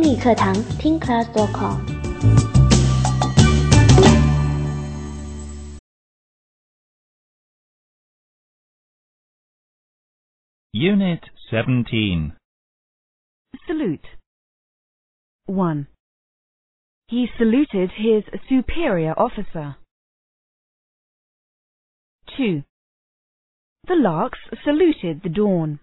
英语课堂听 class.com。 Unit 17. Salute. 1. He saluted his superior officer. 2. The larks saluted the dawn.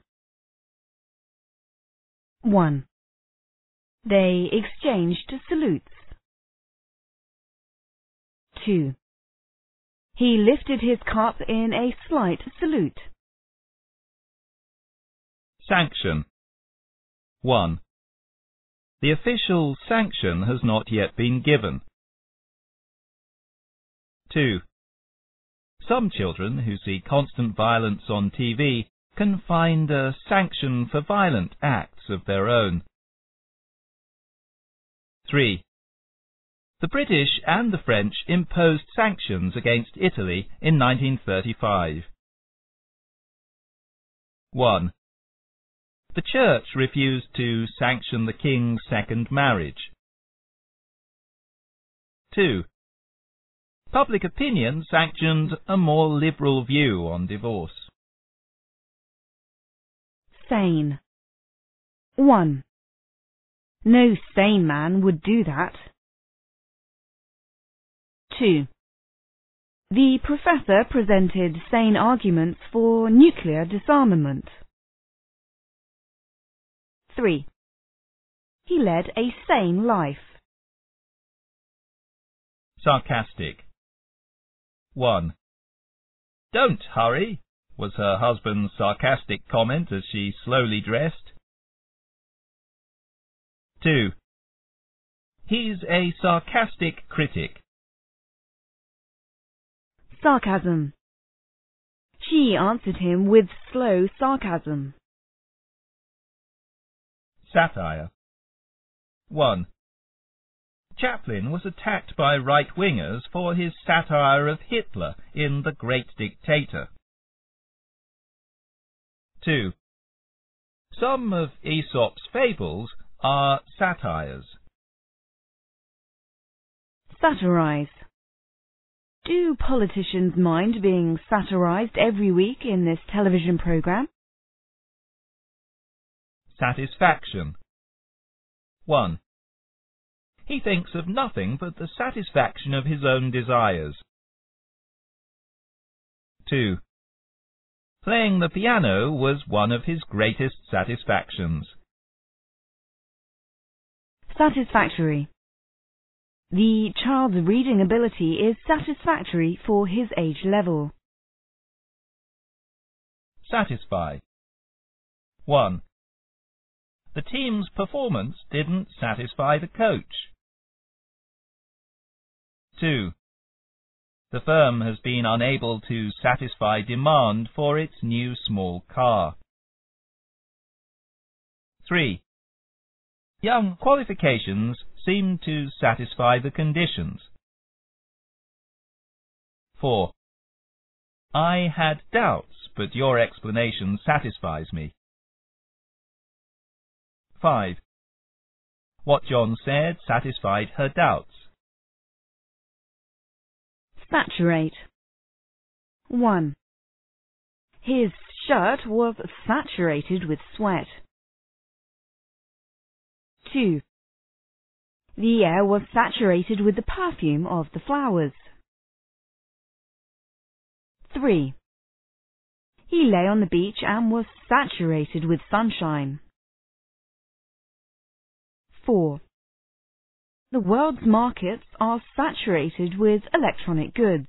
1. They exchanged salutes. 2. He lifted his cup in a slight salute. Sanction. 1. The official sanction has not yet been given. 2. Some children who see constant violence on TV can find a sanction for violent acts of their own. 3. The British and the French imposed sanctions against Italy in 1935. 1. The Church refused to sanction the King's second marriage. 2. Public opinion sanctioned a more liberal view on divorce. Sane. 1. No sane man would do that. 2. The professor presented sane arguments for nuclear disarmament. 3. He led a sane life. Sarcastic. 1. Don't hurry, was her husband's sarcastic comment as she slowly dressed. 2. He's a sarcastic critic. Sarcasm. She answered him with slow sarcasm. Satire. 1. Chaplin was attacked by right-wingers for his satire of Hitler in The Great Dictator. 2. Some of Aesop's fables are satires. Satirize. Do politicians mind being satirized every week in this television program? Satisfaction. 1. He thinks of nothing but the satisfaction of his own desires. 2. Playing the piano was one of his greatest satisfactions. Satisfactory. The child's reading ability is satisfactory for his age level. Satisfy. 1. The team's performance didn't satisfy the coach. 2. The firm has been unable to satisfy demand for its new small car. 3. Young qualifications seem to satisfy the conditions. 4. I had doubts, but your explanation satisfies me. 5. What John said satisfied her doubts. Saturate. 1. His shirt was saturated with sweat. 2. The air was saturated with the perfume of the flowers. 3. He lay on the beach and was saturated with sunshine. 4. The world's markets are saturated with electronic goods.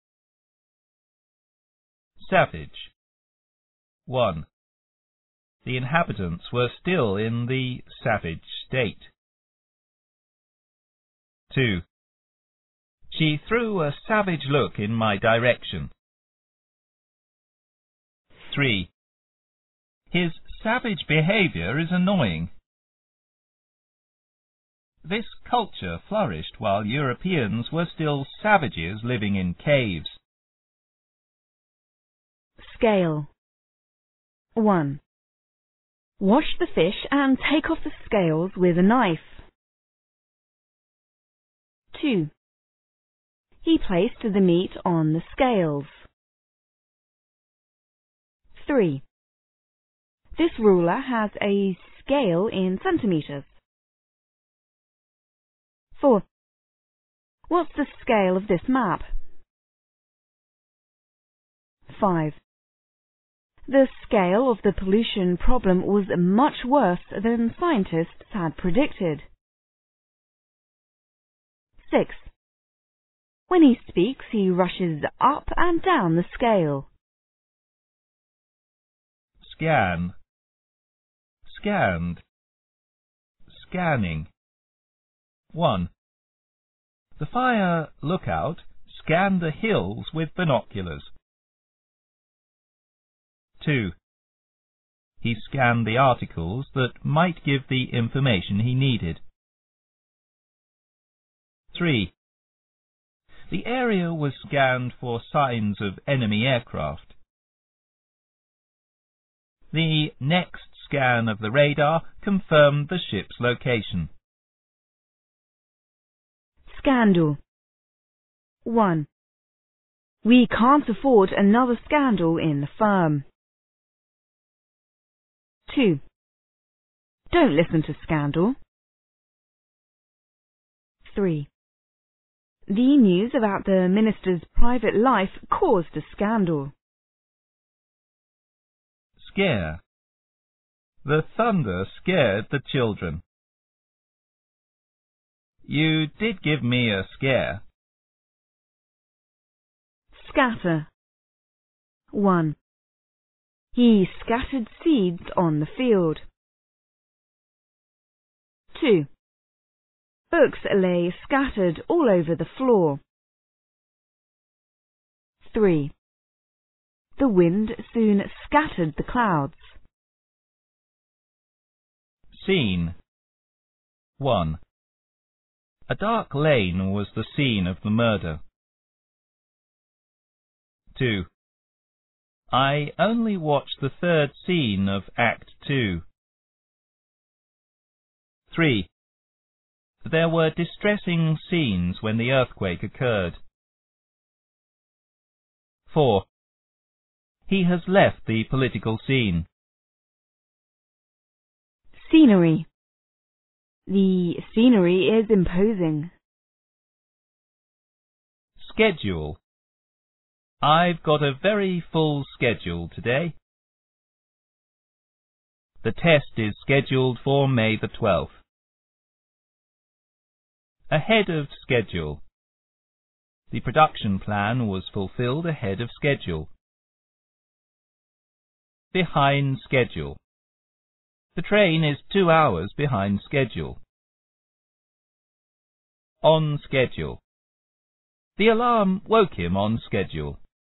Savage. 1. The inhabitants were still in the savage state. 2. She threw a savage look in my direction. 3. His savage behavior is annoying. This culture flourished while Europeans were still savages living in caves. Scale. 1. Wash the fish and take off the scales with a knife. 2. He placed the meat on the scales. 3. This ruler has a scale in centimetres. 4. What's the scale of this map? 5. The scale of the pollution problem was much worse than scientists had predicted. 6. When he speaks, he rushes up and down the scale. Scan, scanned, scanning. 1. The fire lookout scanned the hills with binoculars. 2. He scanned the articles that might give the information he needed. 3. The area was scanned for signs of enemy aircraft. The next scan of the radar confirmed the ship's location. Scandal. 1. We can't afford another scandal in the firm. 2. Don't listen to scandal. 3. The news about the minister's private life caused a scandal. Scare. The thunder scared the children. You did give me a scare. Scatter. 1. He scattered seeds on the field. 2. Books lay scattered all over the floor. 3. The wind soon scattered the clouds. Scene. 1. A dark lane was the scene of the murder. 2. I only watched the third scene of Act 2. 3. There were distressing scenes when the earthquake occurred. 4. He has left the political scene. Scenery. The scenery is imposing. Schedule. I've got a very full schedule today. The test is scheduled for May the 12th. Ahead of schedule. The production plan was fulfilled ahead of schedule. Behind schedule. The train is 2 hours behind schedule. On schedule. The alarm woke him on schedule.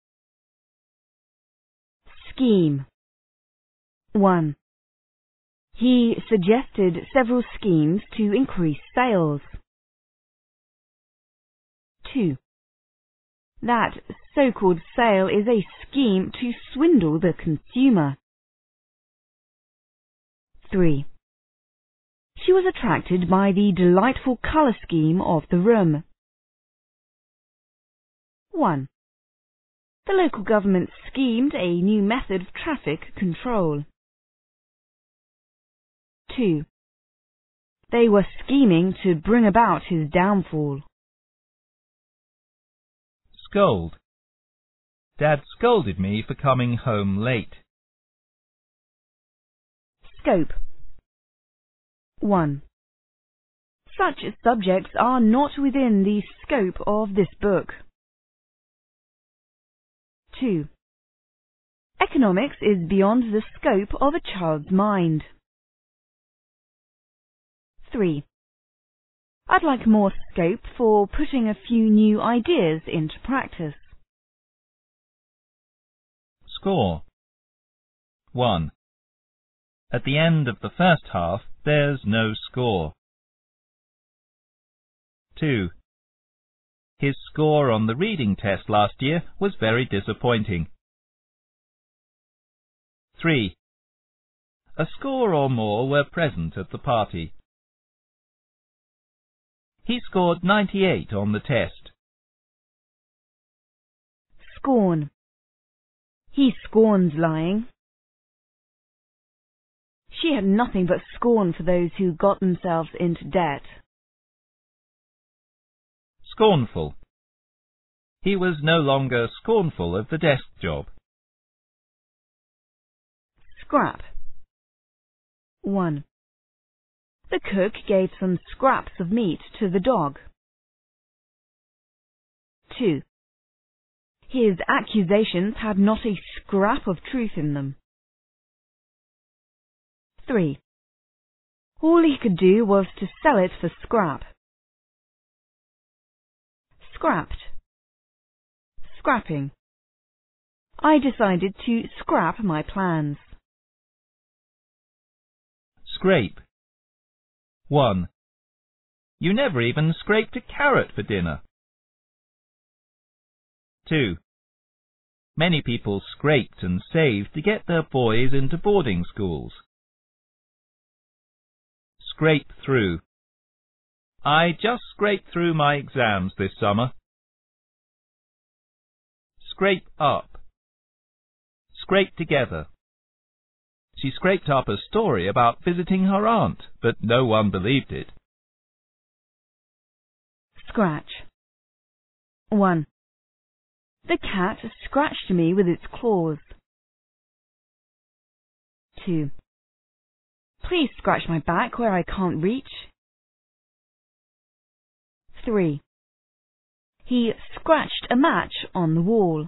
Scheme. 1. He suggested several schemes to increase sales. 2. That so-called sale is a scheme to swindle the consumer. 3. She was attracted by the delightful colour scheme of the room. 1. The local government schemed a new method of traffic control. 2. They were scheming to bring about his downfall. Scold. Dad scolded me for coming home late. Scope. 1. Such subjects are not within the scope of this book. 2. Economics is beyond the scope of a child's mind. 3. I'd like more scope for putting a few new ideas into practice. Score. 1. At the end of the first half, there's no score. 2. His score on the reading test last year was very disappointing. 3. A score or more were present at the party. He scored 98 on the test. Scorn. He scorns lying. She had nothing but scorn for those who got themselves into debt. Scornful. He was no longer scornful of the desk job. Scrap. 1. The cook gave some scraps of meat to the dog. 2. His accusations had not a scrap of truth in them. 3. All he could do was to sell it for scrap. Scrapped. Scrapping. I decided to scrap my plans. Scrape. 1. You never even scraped a carrot for dinner. 2. Many people scraped and saved to get their boys into boarding schools. Scrape through. I just scraped through my exams this summer. Scrape up. Scrape together. She scraped up a story about visiting her aunt, but no one believed it. Scratch. 1. The cat scratched me with its claws. 2. Please scratch my back where I can't reach. 3. He scratched a match on the wall.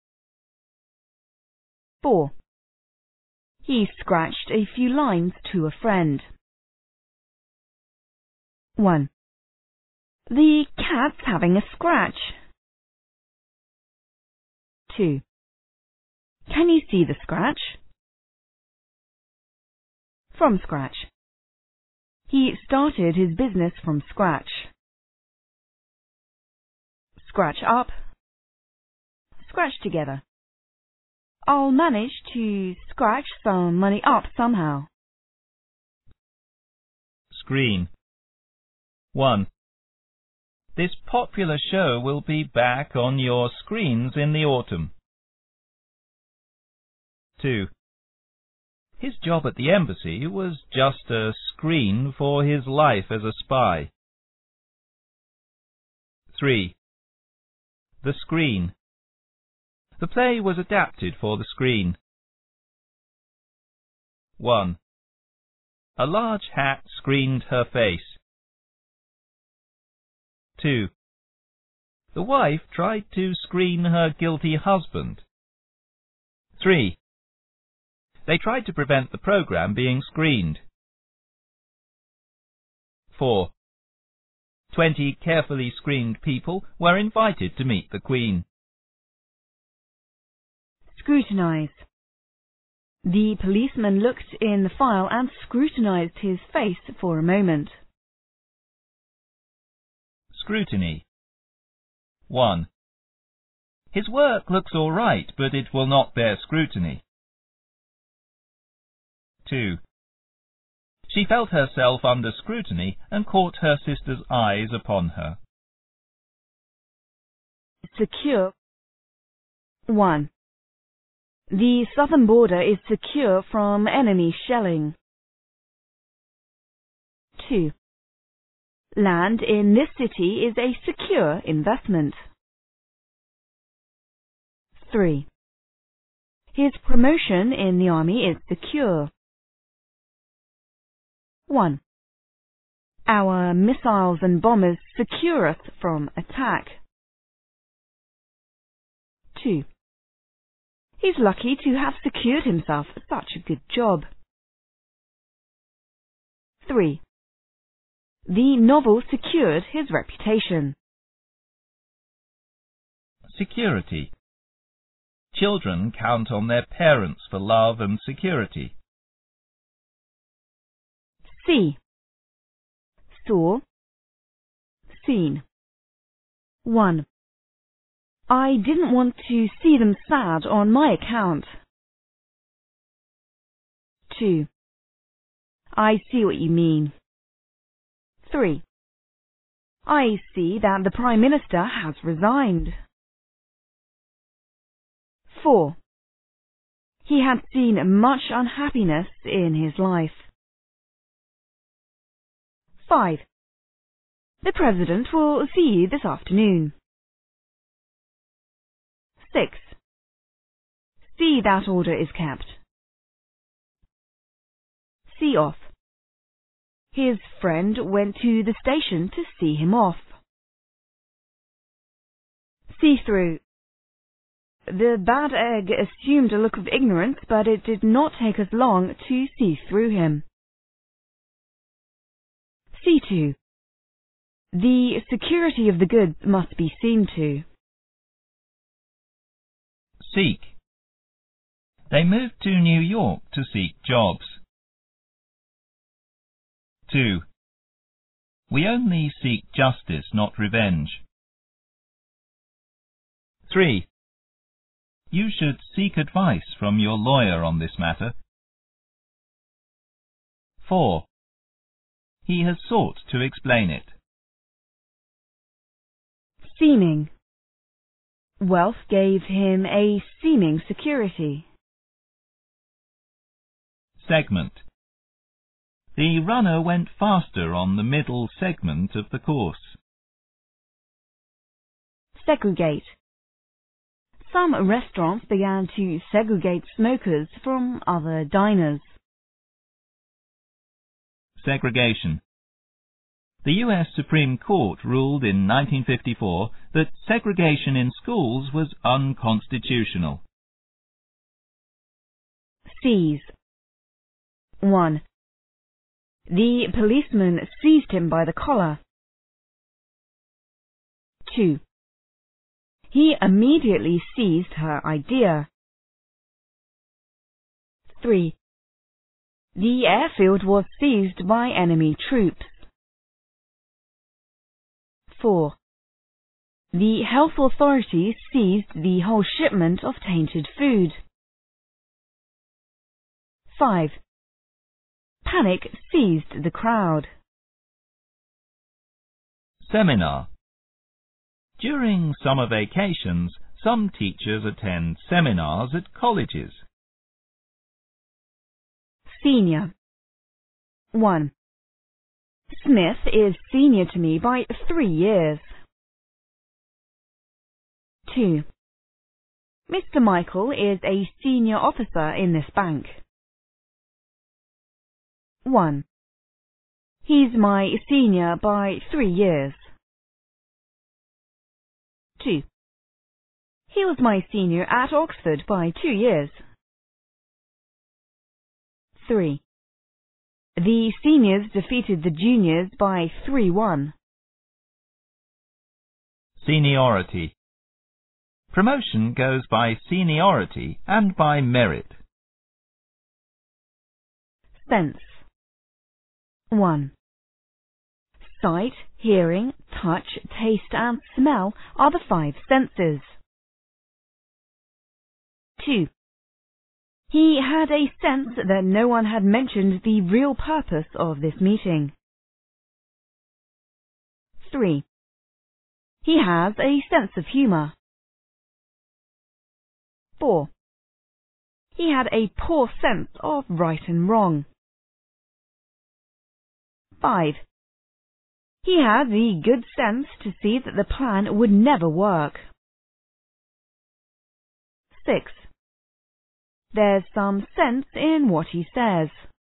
4. He scratched a few lines to a friend. 1. The cat's having a scratch. 2. Can you see the scratch? From scratch. He started his business from scratch. Scratch up. Scratch together. I'll manage to scratch some money up somehow. Screen. 1. This popular show will be back on your screens in the autumn. 2. His job at the embassy was just a screen for his life as a spy. 3. The screen. The play was adapted for the screen. 1. A large hat screened her face. 2. The wife tried to screen her guilty husband. 3. They tried to prevent the program being screened. 4. 20 carefully screened people were invited to meet the Queen. Scrutinize. The policeman looked in the file and scrutinized his face for a moment. Scrutiny. 1. His work looks all right, but it will not bear scrutiny. 2. She felt herself under scrutiny and caught her sister's eyes upon her. Secure. 1. The southern border is secure from enemy shelling. 2. Land in this city is a secure investment. 3. His promotion in the army is secure. 1. Our missiles and bombers secure us from attack. 2. He's lucky to have secured himself such a good job. 3. The novel secured his reputation. Security. Children count on their parents for love and security. C. Saw. Seen. 1. I didn't want to see them sad on my account. 2. I see what you mean. 3. I see that the Prime Minister has resigned. 4. He had seen much unhappiness in his life. 5. The President will see you this afternoon. 6. See that order is kept. See off. His friend went to the station to see him off. See through. The bad egg assumed a look of ignorance, but it did not take us long to see through him. See to. The security of the goods must be seen to. Seek. They moved to New York to seek jobs. 2. We only seek justice, not revenge. 3. You should seek advice from your lawyer on this matter. 4. He has sought to explain it. Seeming. Wealth gave him a seeming security. Segment. The runner went faster on the middle segment of the course. Segregate. Some restaurants began to segregate smokers from other diners. Segregation. The U.S. Supreme Court ruled in 1954 that segregation in schools was unconstitutional. Seize. 1. The policeman seized him by the collar. 2. He immediately seized her idea. 3. The airfield was seized by enemy troops. 4. The health authorities seized the whole shipment of tainted food. 5. Panic seized the crowd. Seminar. During summer vacations, some teachers attend seminars at colleges. Senior. 1. Smith is senior to me by 3 years. 2. Mr. Michael is a senior officer in this bank. 1. He's my senior by 3 years. 2. He was my senior at Oxford by 2 years. 3. The seniors defeated the juniors by 3-1. Seniority. Promotion goes by seniority and by merit. Sense. 1. Sight, hearing, touch, taste and smell are the 5 senses. 2. He had a sense that no one had mentioned the real purpose of this meeting. 3. He has a sense of humour. 4. He had a poor sense of right and wrong. 5. He had the good sense to see that the plan would never work. 6. There's some sense in what he says.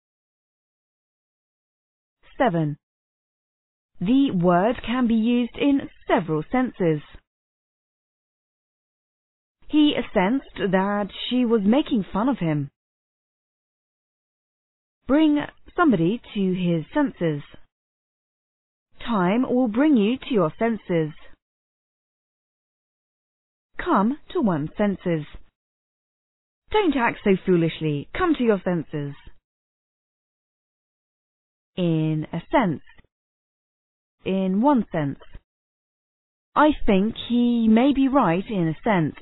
7. The word can be used in several senses. He sensed that she was making fun of him. Bring somebody to his senses. Time will bring you to your senses. Come to one's senses. Don't act so foolishly. Come to your senses. In a sense. In one sense. I think he may be right in a sense.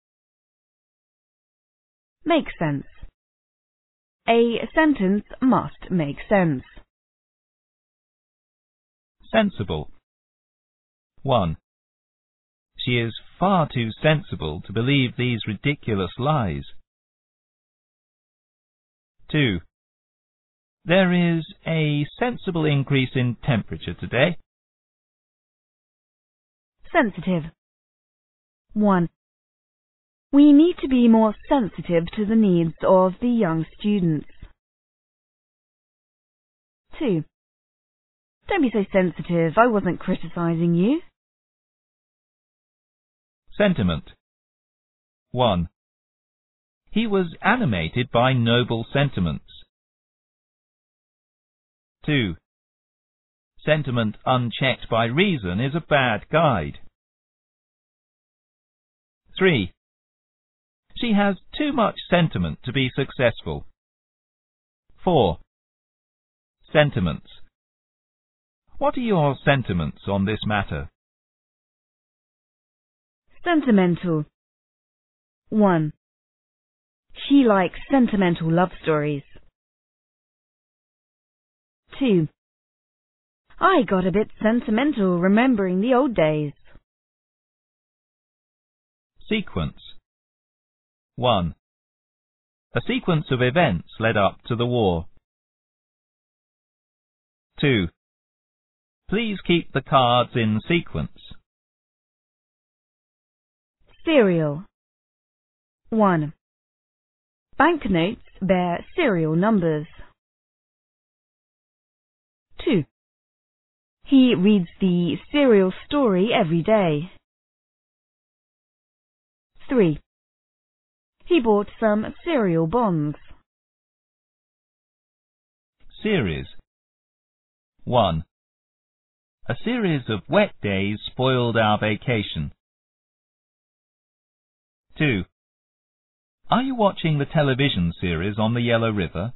Make sense. A sentence must make sense. Sensible. 1. She is far too sensible to believe these ridiculous lies. 2. There is a sensible increase in temperature today. Sensitive. 1. We need to be more sensitive to the needs of the young students. 2. Don't be so sensitive. I wasn't criticizing you. Sentiment. 1. He was animated by noble sentiments. 2. Sentiment unchecked by reason is a bad guide. 3. She has too much sentiment to be successful. 4. Sentiments. What are your sentiments on this matter? Sentimental. 1. She likes sentimental love stories. 2. I got a bit sentimental remembering the old days. Sequence. 1. A sequence of events led up to the war. 2. Please keep the cards in sequence. Serial. 1. Banknotes bear serial numbers. 2. He reads the serial story every day. 3. He bought some serial bonds. Series. 1. A series of wet days spoiled our vacation. 2. Are you watching the television series on the Yellow River?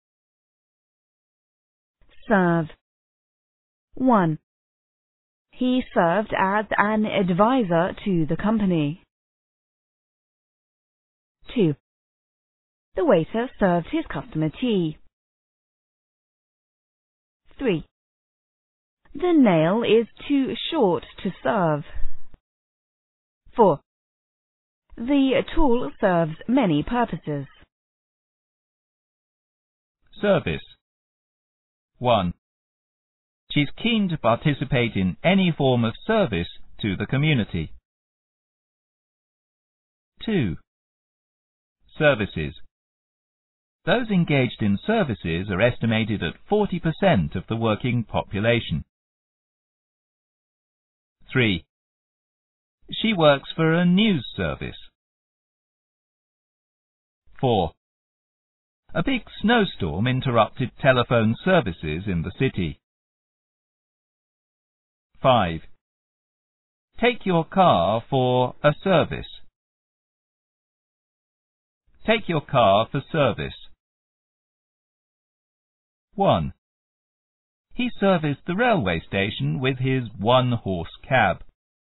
Serve. 1. He served as an advisor to the company. 2. The waiter served his customer tea. 3. The nail is too short to serve. 4. The tool serves many purposes. Service. 1. She's keen to participate in any form of service to the community. 2. Services. Those engaged in services are estimated at 40% of the working population. 3. She works for a news service. 4. A big snowstorm interrupted telephone services in the city. 5. Take your car for a service. Take your car for service. 1. He serviced the railway station with his one-horse cab.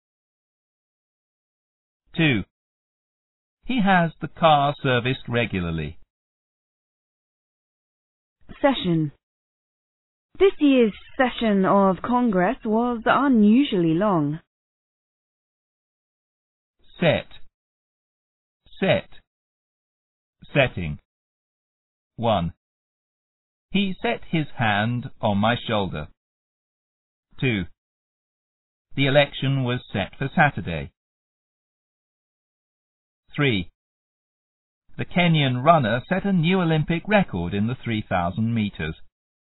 2. He has the car serviced regularly. Session. This year's session of Congress was unusually long. Set. Set. Setting. 1. He set his hand on my shoulder. 2. The election was set for Saturday. 3. The Kenyan runner set a new Olympic record in the 3,000 meters.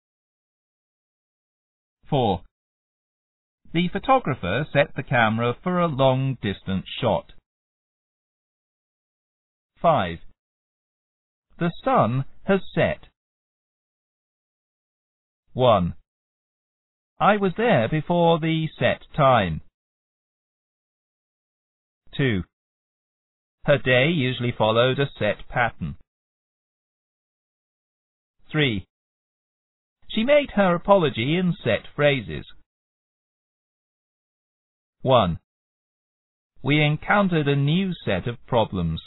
4. The photographer set the camera for a long-distance shot. 5. The sun has set. 1. I was there before the set time. 2. Her day usually followed a set pattern. 3. She made her apology in set phrases. 1. We encountered a new set of problems.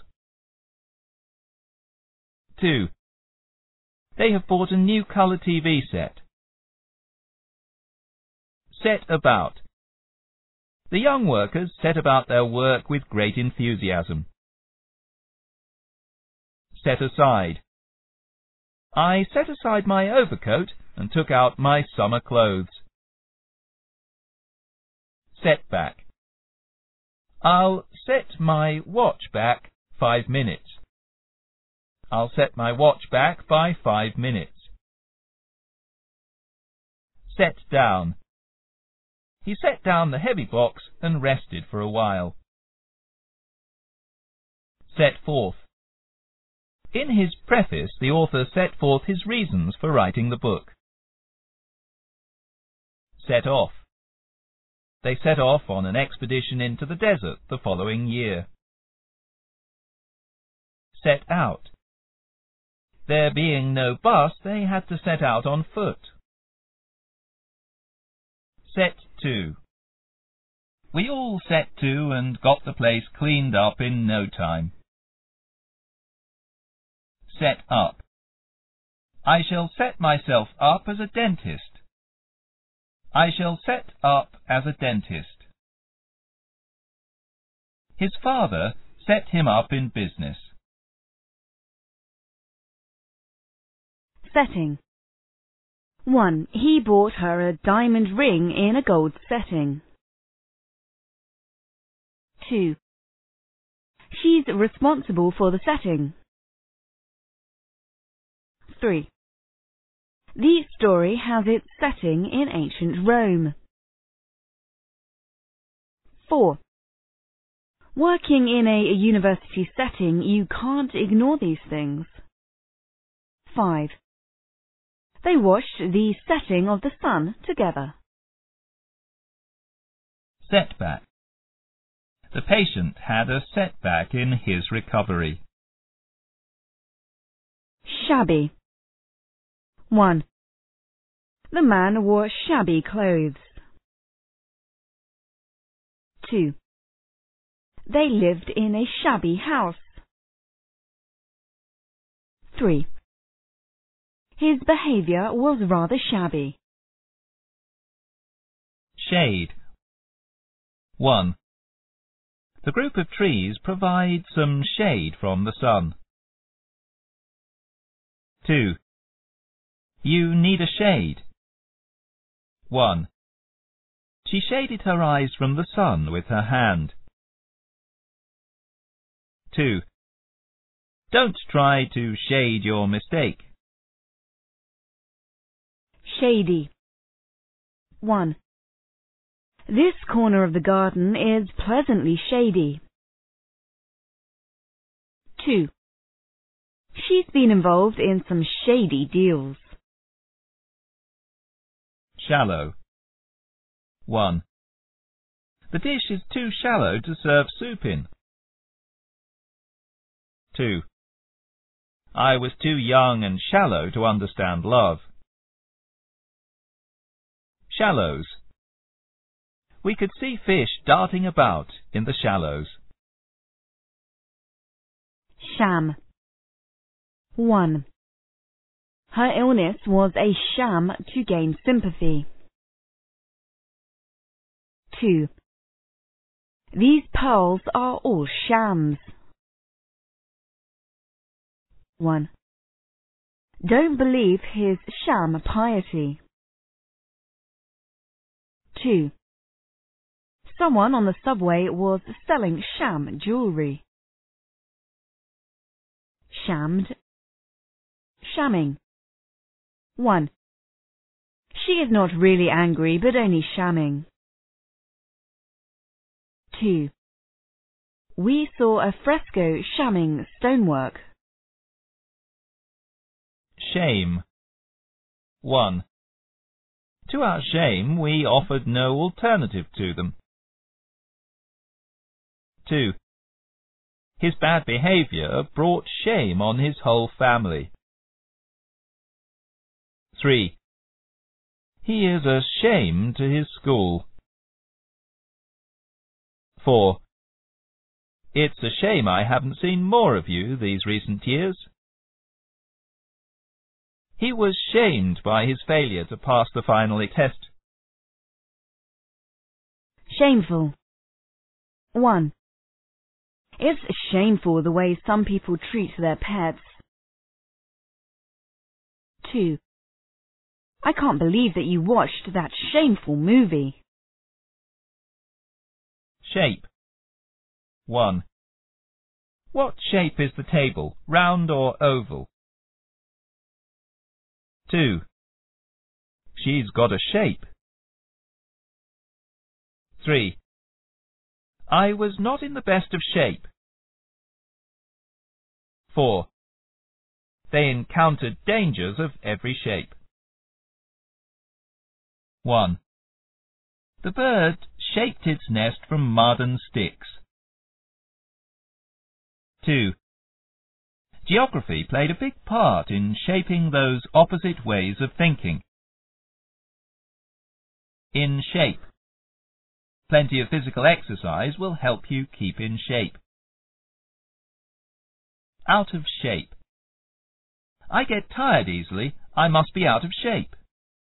2. They have bought a new colour TV set. Set about. The young workers set about their work with great enthusiasm. Set aside. I set aside my overcoat and took out my summer clothes. Set back. I'll set my watch back 5 minutes. I'll set my watch back by 5 minutes. Set down. He set down the heavy box and rested for a while. Set forth. In his preface, the author set forth his reasons for writing the book. Set off. They set off on an expedition into the desert the following year. Set out. There being no bus, they had to set out on foot. Set to. We all set to and got the place cleaned up in no time. Set up. I shall set myself up as a dentist. I shall set up as a dentist. His father set him up in business. Setting. 1. He bought her a diamond ring in a gold setting. 2. She's responsible for the setting. 3. The story has its setting in ancient Rome. 4. Working in a university setting, you can't ignore these things. 5. They watched the setting of the sun together. Setback. The patient had a setback in his recovery. Shabby. 1. The man wore shabby clothes. 2. They lived in a shabby house. 3. His behaviour was rather shabby. Shade. 1. The group of trees provide some shade from the sun. 2. You need a shade. 1. She shaded her eyes from the sun with her hand. 2. Don't try to shade your mistake. Shady. 1. This corner of the garden is pleasantly shady. 2. She's been involved in some shady deals. Shallow. 1. The dish is too shallow to serve soup in. 2. I was too young and shallow to understand love. Shallows. We could see fish darting about in the shallows. Sham. 1. Her illness was a sham to gain sympathy. 2. These pearls are all shams. 1. Don't believe his sham piety. 2. Someone on the subway was selling sham jewellery. Shammed. Shamming. 1. She is not really angry, but only shamming. 2. We saw a fresco shamming stonework. Shame. 1. To our shame, we offered no alternative to them. 2. His bad behaviour brought shame on his whole family. 3. He is a shame to his school. 4. It's a shame I haven't seen more of you these recent years. He was shamed by his failure to pass the final test. Shameful. 1. It's shameful the way some people treat their pets. 2. I can't believe that you watched that shameful movie. Shape. 1. What shape is the table, round or oval? 2. She's got a shape. 3. I was not in the best of shape. 4. They encountered dangers of every shape. 1. The bird shaped its nest from mud and sticks. 2. Geography played a big part in shaping those opposite ways of thinking. In shape. Plenty of physical exercise will help you keep in shape. Out of shape. I get tired easily. I must be out of shape.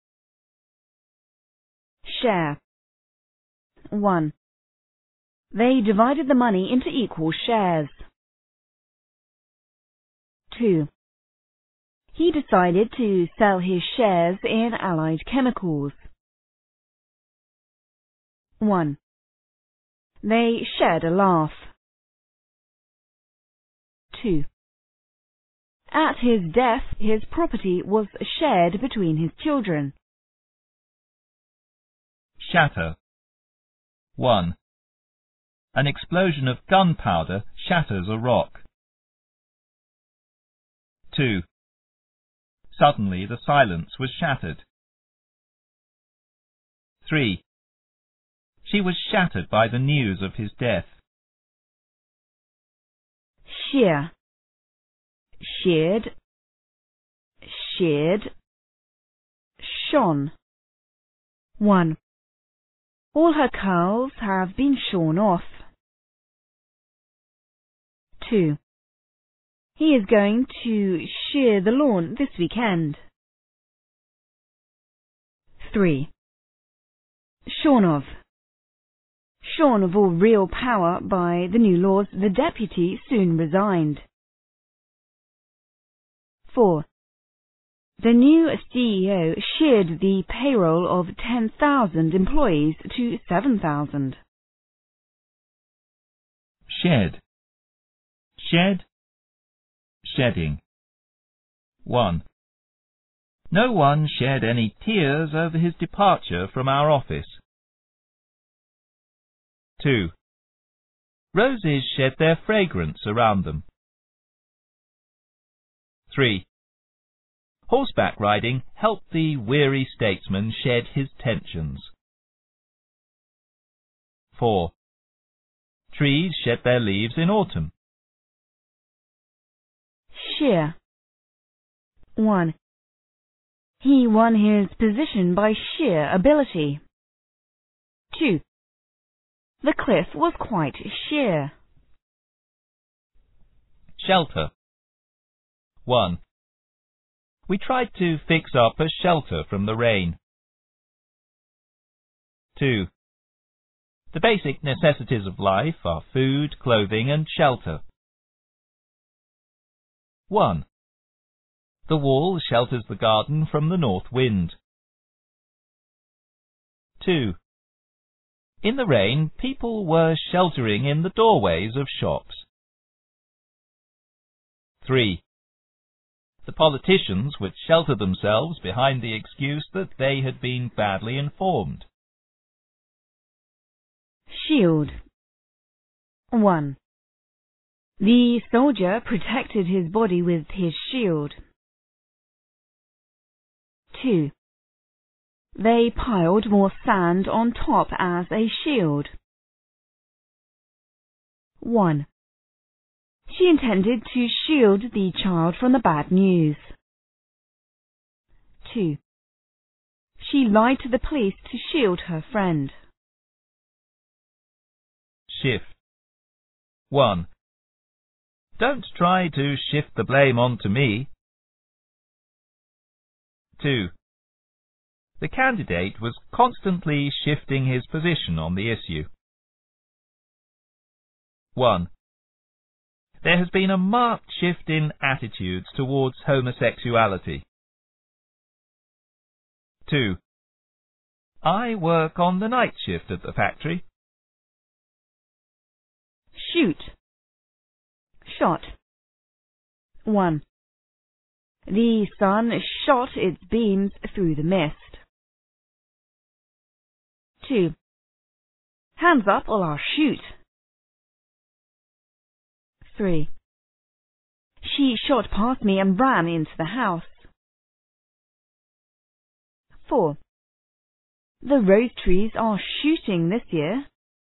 Share. 1. They divided the money into equal shares. 2. He decided to sell his shares in Allied Chemicals. 1. They shared a laugh. 2. At his death, his property was shared between his children. Shatter. 1. An explosion of gunpowder shatters a rock. 2. Suddenly the silence was shattered. 3. She was shattered by the news of his death. Shear. Sheared. Sheared. Shone. 1. All her curls have been shorn off. 2. He is going to shear the lawn this weekend. 3. Shorn of. Shorn of all real power by the new laws, the deputy soon resigned. 4. The new CEO sheared the payroll of 10,000 employees to 7,000. Shed. Shed. Shedding. 1. No one shed any tears over his departure from our office. 2. Roses shed their fragrance around them. 3. Horseback riding helped the weary statesman shed his tensions. 4. Trees shed their leaves in autumn. Shear. 1. He won his position by sheer ability. 2. The cliff was quite sheer. Shelter. 1. We tried to fix up a shelter from the rain. 2. The basic necessities of life are food, clothing and shelter. 1. The wall shelters the garden from the north wind. 2. In the rain, people were sheltering in the doorways of shops. 3. The politicians would shelter themselves behind the excuse that they had been badly informed. Shield. 1. The soldier protected his body with his shield. 2. They piled more sand on top as a shield. 1. She intended to shield the child from the bad news. 2. She lied to the police to shield her friend. Shift. 1. Don't try to shift the blame onto me. 2. The candidate was constantly shifting his position on the issue. 1. There has been a marked shift in attitudes towards homosexuality. 2. I work on the night shift at the factory. Shoot. Shot. 1. The sun shot its beams through the mist. 2. Hands up or I'll shoot. 3. She shot past me and ran into the house. 4. The rose trees are shooting this year.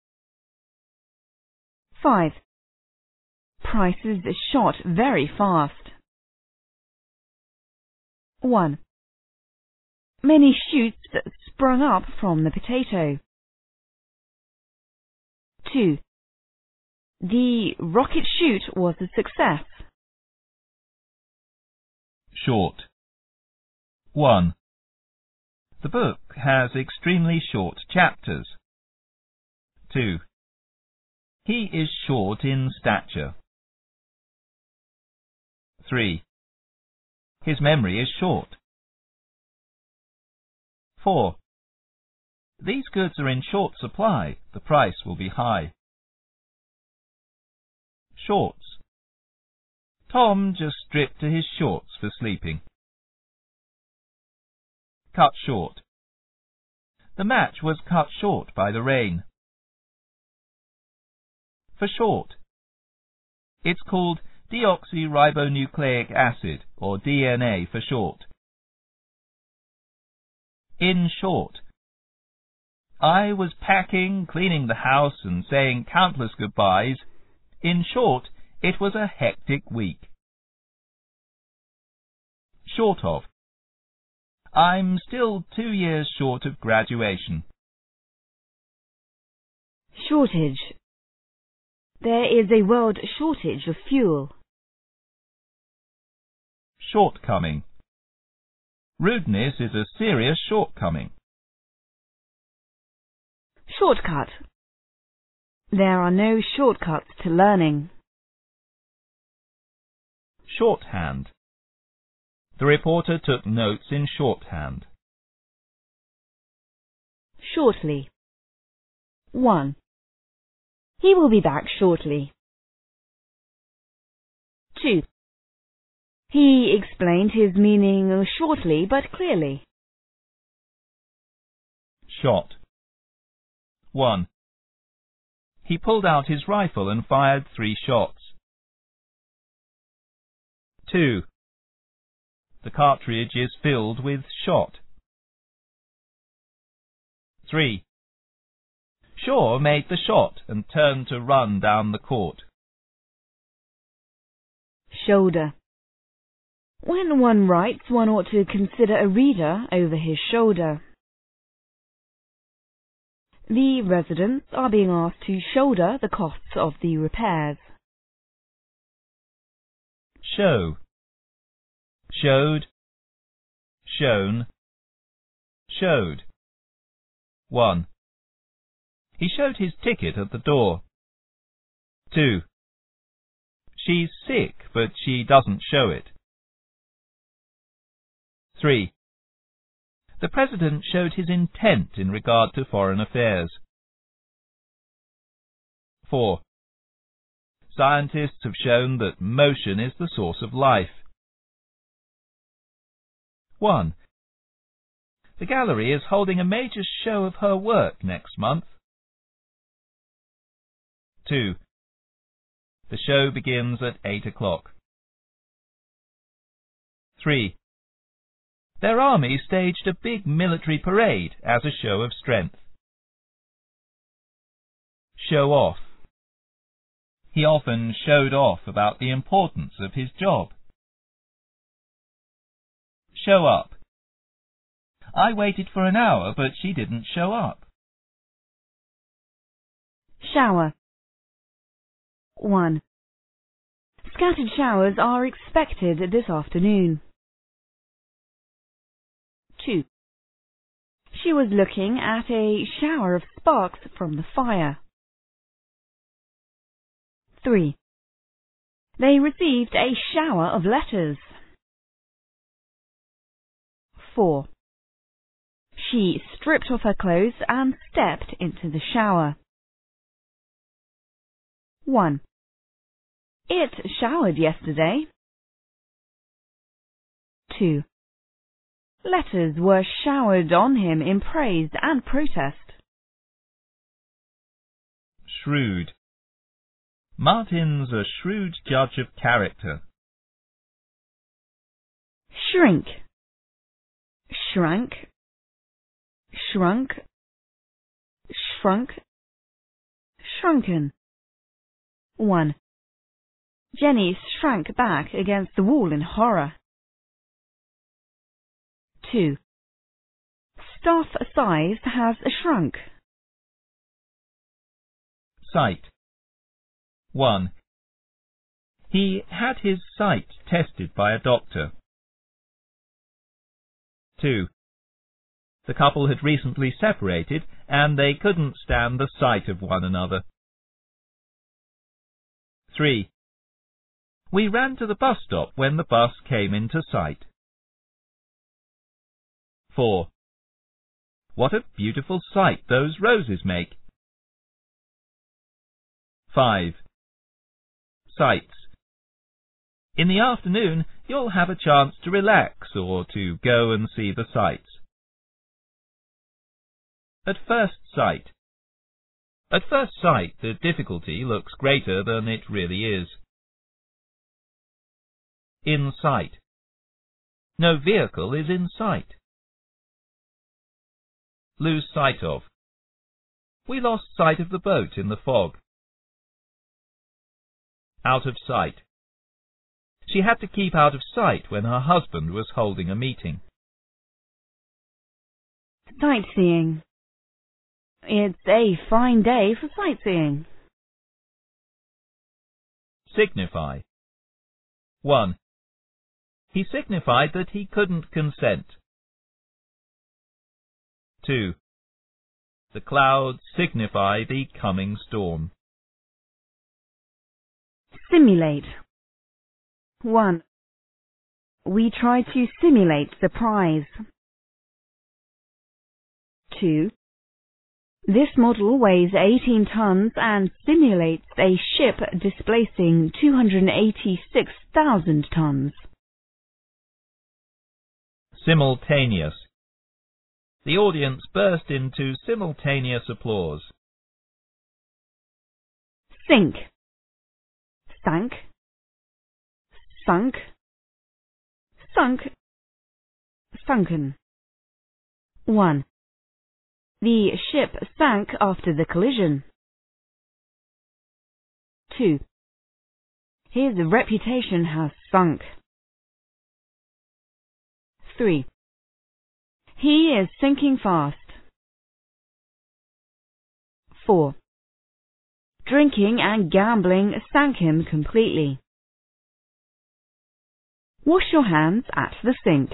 5. Prices shot very fast. 1. Many shoots sprung up from the potato. 2. The rocket shoot was a success. Short. 1. The book has extremely short chapters. 2. He is short in stature. 3. His memory is short. 4. These goods are in short supply. The price will be high. Shorts. Tom just stripped to his shorts for sleeping. Cut short. The match was cut short by the rain. For short. It's called deoxyribonucleic acid, or DNA for short. In short. I was packing, cleaning the house and saying countless goodbyes. In short, it was a hectic week. Short of. I'm still 2 years short of graduation. Shortage. There is a world shortage of fuel. Shortcoming. Rudeness is a serious shortcoming. Shortcut. There are no shortcuts to learning. Shorthand. The reporter took notes in shorthand. Shortly. 1. He will be back shortly. 2. He explained his meaning shortly but clearly. Shot. 1. He pulled out his rifle and fired 3 shots. 2. The cartridge is filled with shot. 3. Shaw made the shot and turned to run down the court. Shoulder. When one writes, one ought to consider a reader over his shoulder. The residents are being asked to shoulder the costs of the repairs. Show. Showed. Shown. Showed. 1. He showed his ticket at the door. 2. She's sick, but she doesn't show it. 3. The President showed his intent in regard to foreign affairs. 4. Scientists have shown that motion is the source of life. 1. The gallery is holding a major show of her work next month. 2. The show begins at 8 o'clock. 3. Their army staged a big military parade as a show of strength. Show off. He often showed off about the importance of his job. Show up. I waited for an hour, but she didn't show up. Shower. 1. Scattered showers are expected this afternoon. 2. She was looking at a shower of sparks from the fire. 3. They received a shower of letters. 4. She stripped off her clothes and stepped into the shower. 1. It showered yesterday. 2. Letters were showered on him in praise and protest. Shrewd. Martin's a shrewd judge of character. Shrink. Shrank. Shrunk. Shrunk. Shrunken. 1. Jenny shrank back against the wall in horror. 2. Staff size has shrunk. Sight. 1. He had his sight tested by a doctor. 2. The couple had recently separated and they couldn't stand the sight of one another. 3. We ran to the bus stop when the bus came into sight. 4. What a beautiful sight those roses make. 5. Sights. In the afternoon, you'll have a chance to relax or to go and see the sights. At first sight. At first sight, the difficulty looks greater than it really is. In sight. No vehicle is in sight. Lose sight of. We lost sight of the boat in the fog. Out of sight. She had to keep out of sight when her husband was holding a meeting. Sightseeing. It's a fine day for sightseeing. Signify. 1. He signified that he couldn't consent. 2. The clouds signify the coming storm. Simulate. 1. We try to simulate surprise. 2. This model weighs 18 tons and simulates a ship displacing 286,000 tons. Simultaneous. The audience burst into simultaneous applause. Sink. Sank. Sunk. Sunk. Sunken. 1. The ship sank after the collision. 2. His reputation has sunk. 3. He is sinking fast. 4. Drinking and gambling sank him completely. Wash your hands at the sink.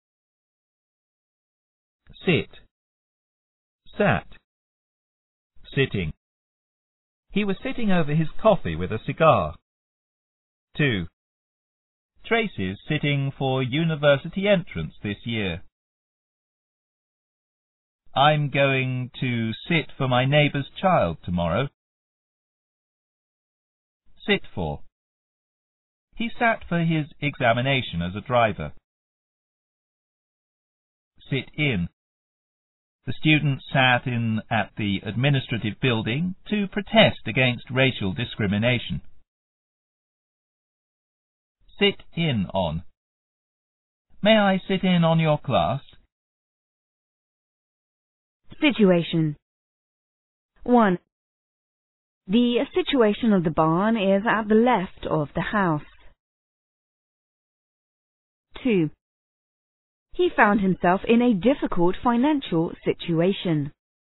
Sit. Sat. Sitting. He was sitting over his coffee with a cigar. 2. Tracy's sitting for university entrance this year. I'm going to sit for my neighbour's child tomorrow. Sit for. He sat for his examination as a driver. Sit in. The students sat in at the administrative building to protest against racial discrimination. Sit in on. May I sit in on your class? Situation. 1. The situation of the barn is at the left of the house. 2. He found himself in a difficult financial situation.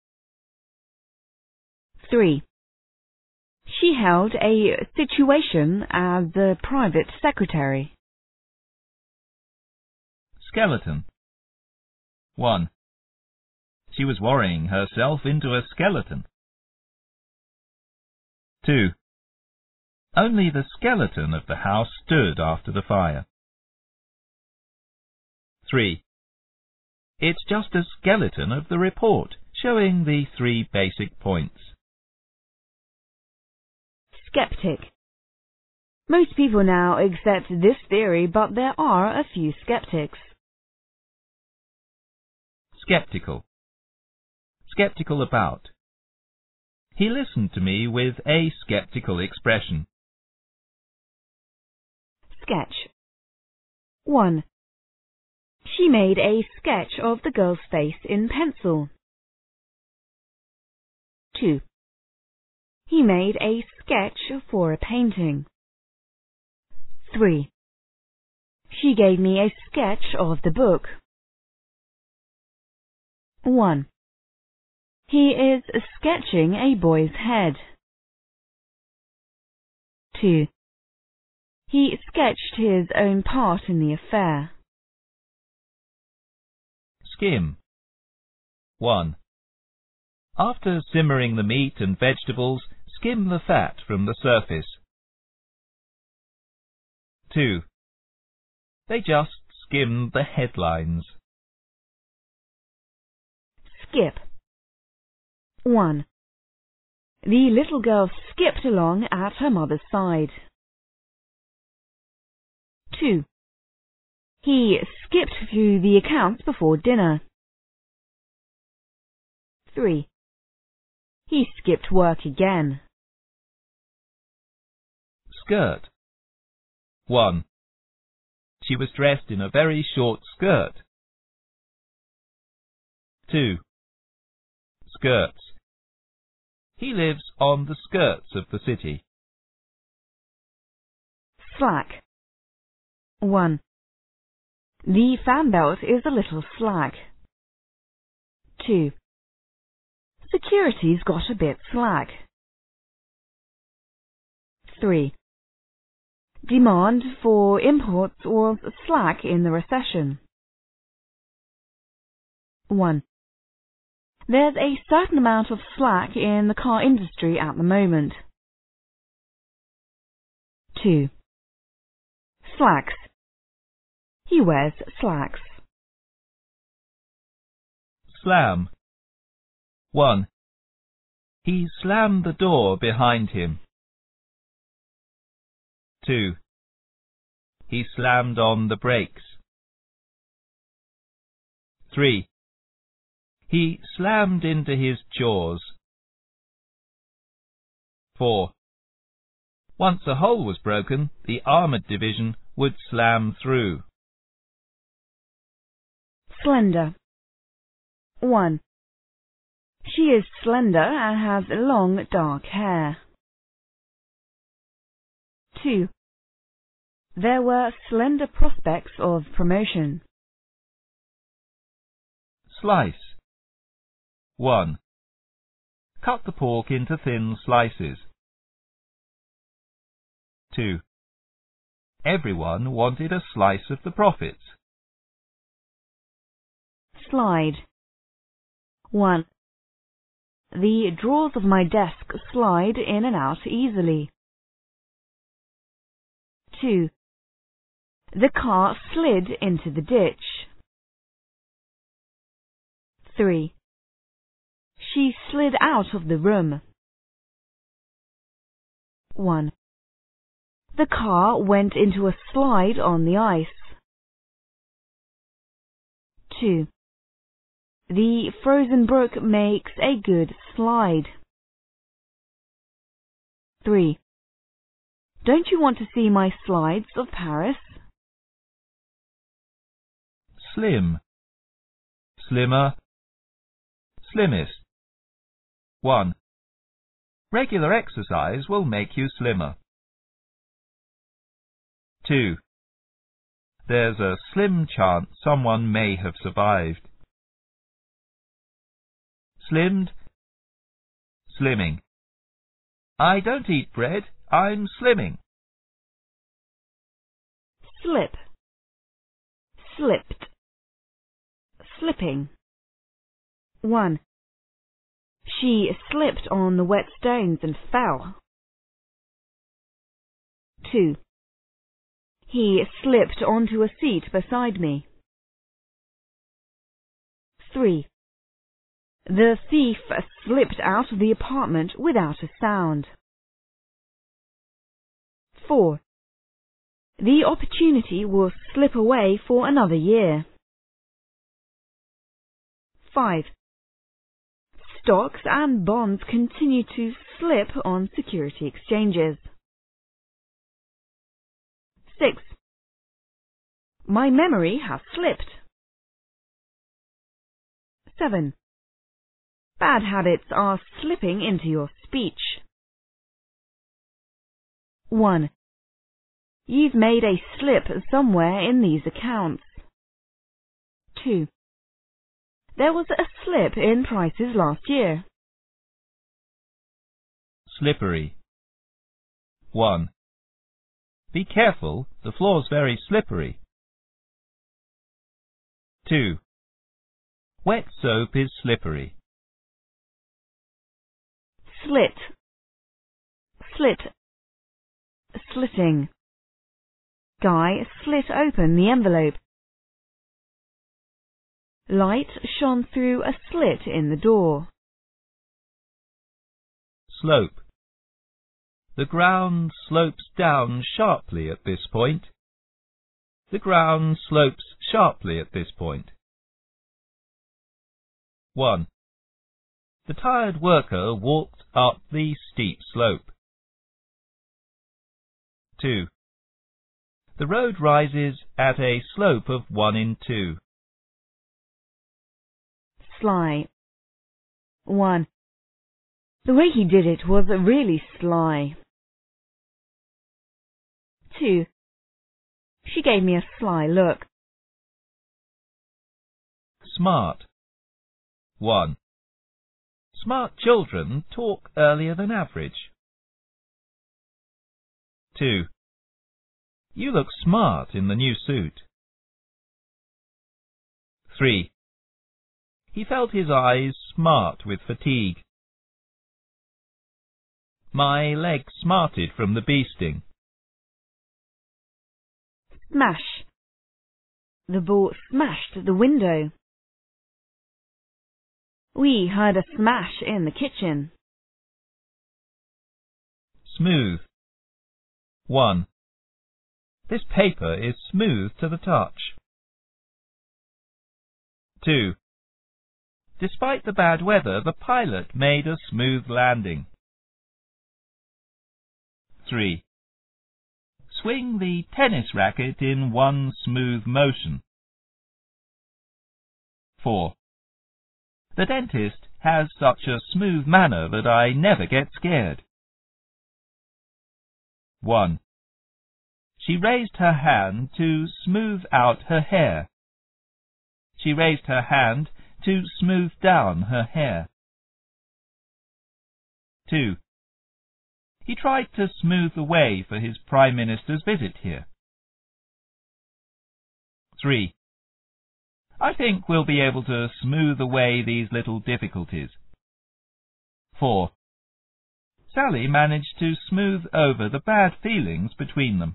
3. She held a situation as the private secretary. Skeleton. 1. She was worrying herself into a skeleton. 2. Only the skeleton of the house stood after the fire. 3. It's just a skeleton of the report, showing the 3 basic points. Skeptic. Most people now accept this theory, but there are a few skeptics. Skeptical. Skeptical about. He listened to me with a skeptical expression. Sketch. 1. She made a sketch of the girl's face in pencil. 2. He made a sketch for a painting. 3. She gave me a sketch of the book. 1. He is sketching a boy's head. 2. He sketched his own part in the affair. Skim. 1. After simmering the meat and vegetables, skim the fat from the surface. 2. They just skimmed the headlines. Skip. 1. The little girl skipped along at her mother's side. 2. He skipped through the accounts before dinner. 3. He skipped work again. Skirt. 1. She was dressed in a very short skirt. 2. Skirts. He lives on the skirts of the city. Slack. 1. The fan belt is a little slack. 2. Security's got a bit slack. 3. Demand for imports was slack in the recession. 1. There's a certain amount of slack in the car industry at the moment. 2. Slacks. He wears slacks. Slam. 1. He slammed the door behind him. 2. He slammed on the brakes. 3. He slammed into his chores. 4. Once a hole was broken, the armoured division would slam through. Slender. 1. She is slender and has long dark hair. 2. There were slender prospects of promotion. Slice. 1. Cut the pork into thin slices. 2. Everyone wanted a slice of the profits. Slide. 1. The drawers of my desk slide in and out easily. 2. The car slid into the ditch. 3. She slid out of the room. 1. The car went into a slide on the ice. 2. The frozen brook makes a good slide. 3. Don't you want to see my slides of Paris? Slim. Slimmer. Slimmest. 1. Regular exercise will make you slimmer. 2. There's a slim chance someone may have survived. Slimmed. Slimming. I don't eat bread, I'm slimming. Slip. Slipped. Slipping. 1. She slipped on the wet stones and fell. 2. He slipped onto a seat beside me. 3. The thief slipped out of the apartment without a sound. 4. The opportunity will slip away for another year. 5. Stocks and bonds continue to slip on security exchanges. 6. My memory has slipped. 7. Bad habits are slipping into your speech. 1. You've made a slip somewhere in these accounts. 2. There was a slip in prices last year. Slippery. 1. Be careful, the floor's very slippery. 2. Wet soap is slippery. Slit. Slit. Slitting. Guy slit open the envelope. Light shone through a slit in the door. Slope. The ground slopes down sharply at this point. The ground slopes sharply at this point. 1. The tired worker walked up the steep slope. 2. The road rises at a slope of 1 in 2. Sly. 1. The way he did it was really sly. 2. She gave me a sly look. Smart. 1. Smart children talk earlier than average. 2. You look smart in the new suit. 3. He felt his eyes smart with fatigue. My leg smarted from the bee sting. Smash. The ball smashed the window. We heard a smash in the kitchen. Smooth. 1. This paper is smooth to the touch. 2. Despite the bad weather, the pilot made a smooth landing. 3. Swing the tennis racket in one smooth motion. 4. The dentist has such a smooth manner that I never get scared. 1. She raised her hand to smooth out her hair. She raised her hand to smooth down her hair. 2. He tried to smooth the way for his Prime Minister's visit here. 3. I think we'll be able to smooth away these little difficulties. 4. Sally managed to smooth over the bad feelings between them.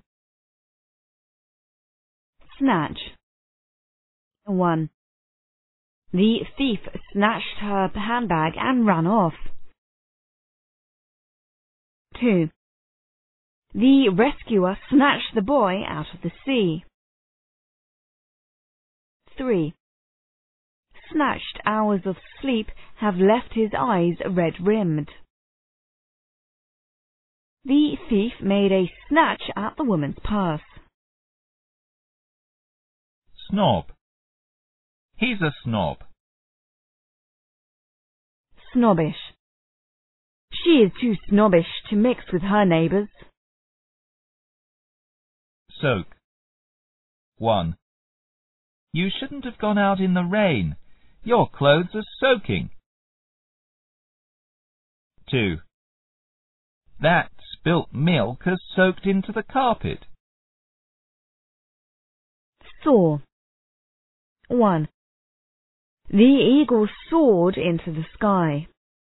Snatch. 1. The thief snatched her handbag and ran off. 2. The rescuer snatched the boy out of the sea. 3. Snatched hours of sleep have left his eyes red-rimmed. The thief made a snatch at the woman's purse. Snob. He's a snob. Snobbish. She is too snobbish to mix with her neighbours. Soak. 1. You shouldn't have gone out in the rain. Your clothes are soaking. 2. That spilt milk has soaked into the carpet. Saw. 1. The eagle soared into the sky.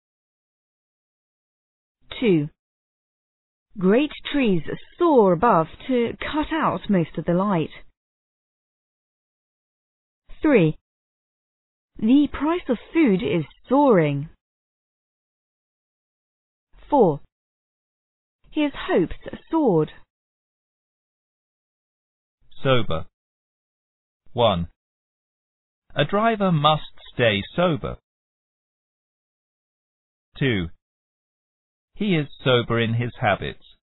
2. Great trees soar above to cut out most of the light. 3. The price of food is soaring. 4. His hopes soared. Sober. 1. A driver must stay sober. 2. He is sober in his habits.